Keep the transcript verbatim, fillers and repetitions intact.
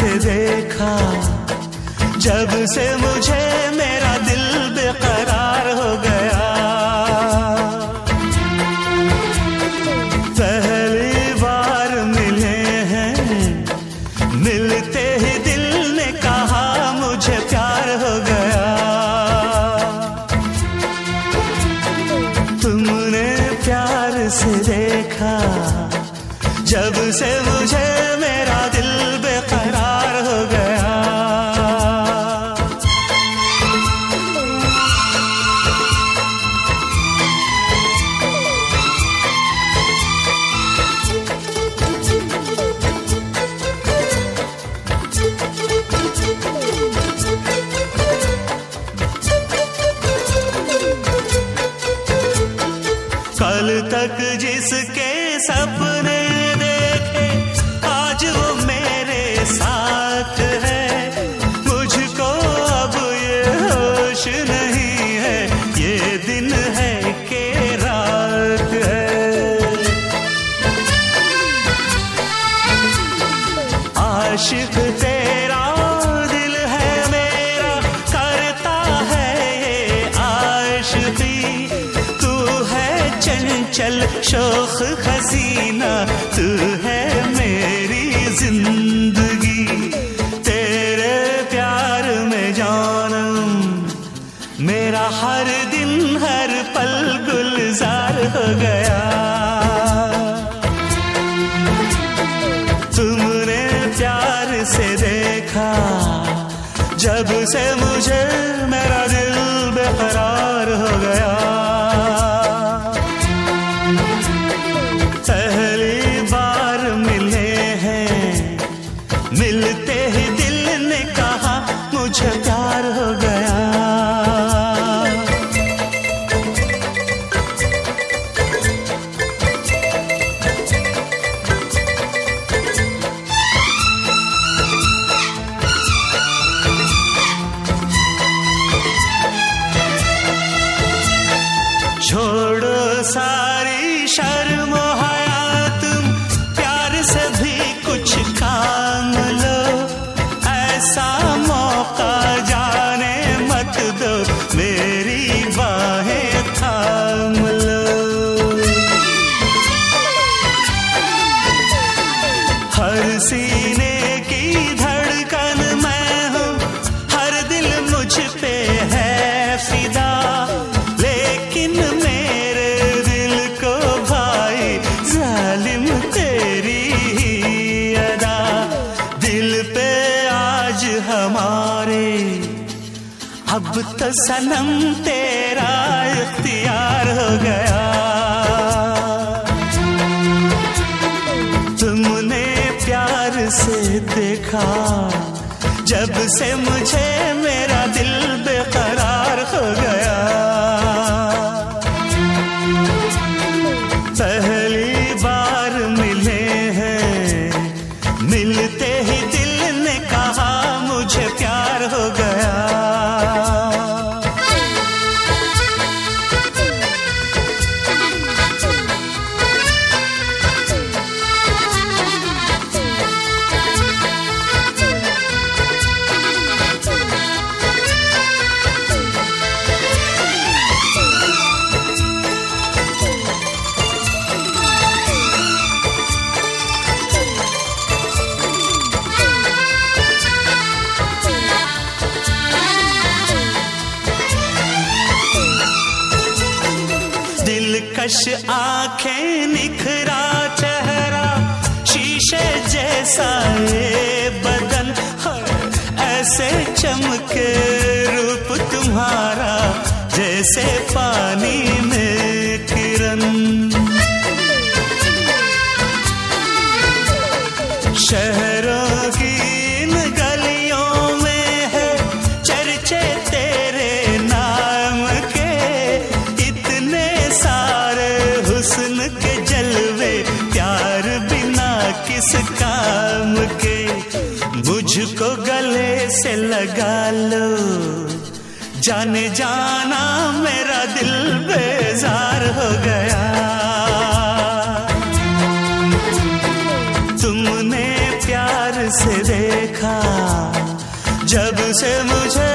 से देखा, जब से मुझे मेरा दिल बेकरार हो गया। पहली बार मिले हैं, मिलते ही दिल ने कहा मुझे प्यार हो गया। तुमने प्यार से देखा, जब से मुझे मेरा दिल बेकरार हो गया। कल तक जिसके सपने देखे, आज वो मेरे साथ है। मुझको अब ये होश नहीं है, ये दिन है कि रात है। आशिक तेरा दिल है मेरा, करता है ये आशिकी। तू है चंचल शोख हसीना, तू है मेरी जिंदगी। तेरे प्यार में जानम, मेरा हर दिन हर पल गुलजार हो गया। तुमने प्यार से देखा, जब से मुझे मेरा दिल बेकरार हो गया। पहली बार मिले हैं, मिलते ही दिल ने कहा मुझे प्यार हो गया। छोड़ो सारी शर्म हया, तुम प्यार से भी कुछ काम लो। ऐसा मौका जाने मत दो, मेरी बाहें थाम लो। हर सीने की धड़कन मैं हूँ, हर दिल मुझ पे है फिदा। लेकिन मेरे दिल को भाई जालिम तेरी ही अदा। दिल पे आज हमारे अब तो सनम तेरा इख्तियार हो गया। तुमने प्यार से देखा, जब से मुझे मेरा दिल बेकरार हो गया। पहली बार मिले हैं, मिलते ही दिल ने कहा मुझे प्यार हो गया। दिलकश आंखें, निखरा चेहरा, शीशे जैसा ये बदन, ऐसे चमके रूप तुम्हारा जैसे पानी में किरण। शहरों की इन गलियों में है चर्चे तेरे नाम के। इतने सारे हुस्न के जलवे, प्यार बिना किस काम के। मुझको गले से लगा लो, जाने जाना मेरा दिल बेजार हो गया। तुमने प्यार से देखा, जब से मुझे